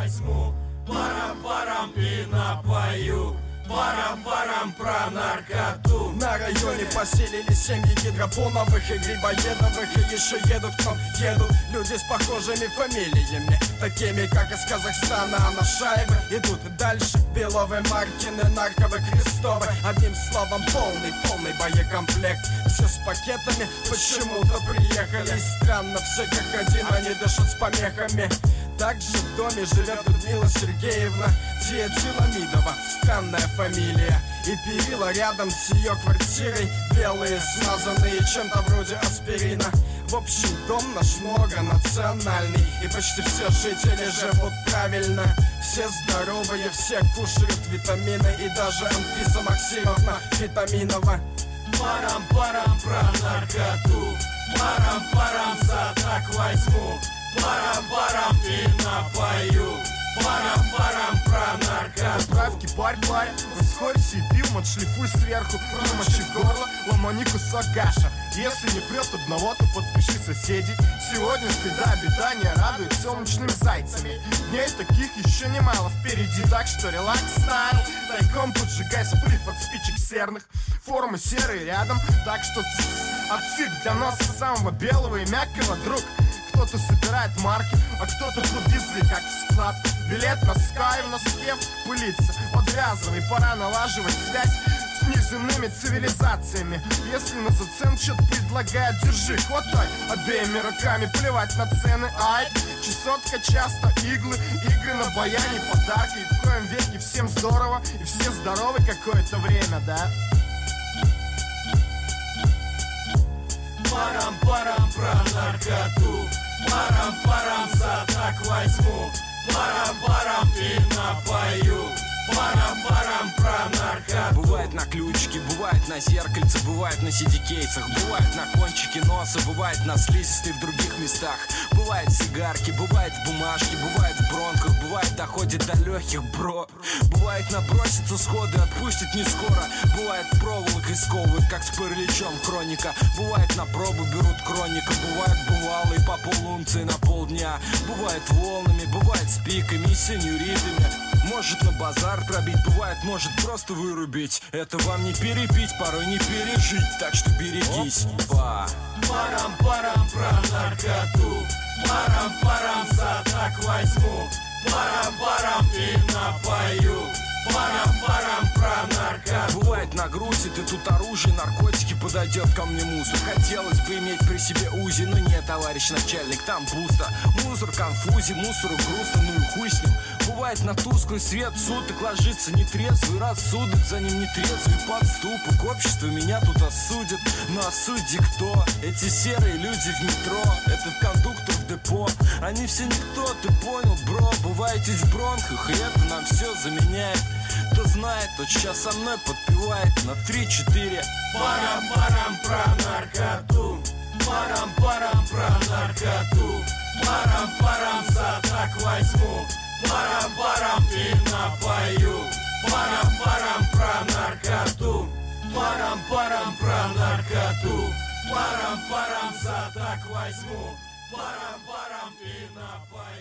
возьму, парам-парам и напою. Парам-парам про наркоту. На районе поселились семьи гидропоновых и грибоедовых. И еще едут к нам, едут люди с похожими фамилиями, такими как из Казахстана Анашаевы. Идут дальше Беловы, Маркины, Нарковы, Крестовы. Одним словом полный боекомплект. Все с пакетами почему-то приехали. И странно, все как один, они дышат с помехами. Также в доме живет Людмила Сергеевна Диетиламидова, странная фамилия. И перила рядом с ее квартирой белые, смазанные чем-то вроде аспирина. В общем, дом наш многонациональный, и почти все жители живут правильно. Все здоровые, все кушают витамины, и даже Анфиса Максимовна Витаминова. Парам-парам про наркоту, парам-парам за так возьму, парам-парам и напою. Парам-парам про наркоту. Отправки парь-парь, расходься и пивом отшлифуй сверху. Промочи в горло, ломани кусок гаша. Если не прет одного, то подпиши соседей. Сегодня среда обитания радует солнечными зайцами. Дней таких еще немало впереди, так что релакс стайл. Тайком поджигай сплиф от спичек серных. Формы серые рядом, так что отсыпь для носа самого белого и мягкого, друг. Кто-то собирает марки, а кто-то под язык, как в склад. Билет на Sky в носке пылится. Подвязывай, пора налаживать связь с неземными цивилизациями. Если на зацен что-то предлагает, держи, хватай обеими руками, плевать на цены. Ай, чесотка часто, иглы, игры на баяне, подарки. И в коем веке всем здорово, и все здоровы какое-то время, да? Парам-парам про наркоту, парам-парам за так возьму, парам-парам и напою. Парам-парам про наркоту. Бывает на ключике, бывает на зеркальце, бывает на CD-кейсах, бывает на кончике носа, бывает на слизистой в других местах. Бывает сигарки, бывает в бумажке, бывает в бронках, бывает доходит до легких, бро. Бывает набросится сходу и отпустит не скоро. Бывает проволокой сковывают, как с параличом хроника. Бывает на пробу берут хроника, бывает бывалый по полунции на полдня. Бывает волнами, бывает с пиками и сеньоритами. Может на базар пробить, бывает, может просто вырубить. Это вам не перепить, порой не пережить, так что берегись. Парам-парам про наркоту, парам-парам за так возьму, парам-парам и напою. Парам-парам про наркоту. Бывает нагрузит, и тут оружие, наркотики, подойдет ко мне мусор. Хотелось бы иметь при себе УЗИ, но нет, товарищ начальник, там пусто. Мусор, конфузи, мусору грустно, ну и хуй с ним. Бывает на тусклый свет суток ложится нетрезвый рассудок, за ним нетрезвый подступок. Общество меня тут осудит, но осуди кто? Эти серые люди в метро, этот кондуктор в депо. Они все никто, ты понял, бро? Бываете в бронхах, и это нам все заменяет. Кто знает, тот сейчас со мной подпевает на 3-4. Парам-парам про наркоту, парам-парам про наркоту, парам-парам за так возьму, парам-парам и напою. Парам-парам про наркоту, парам-парам про наркоту, парам-парам за так возьму, парам-парам и напою.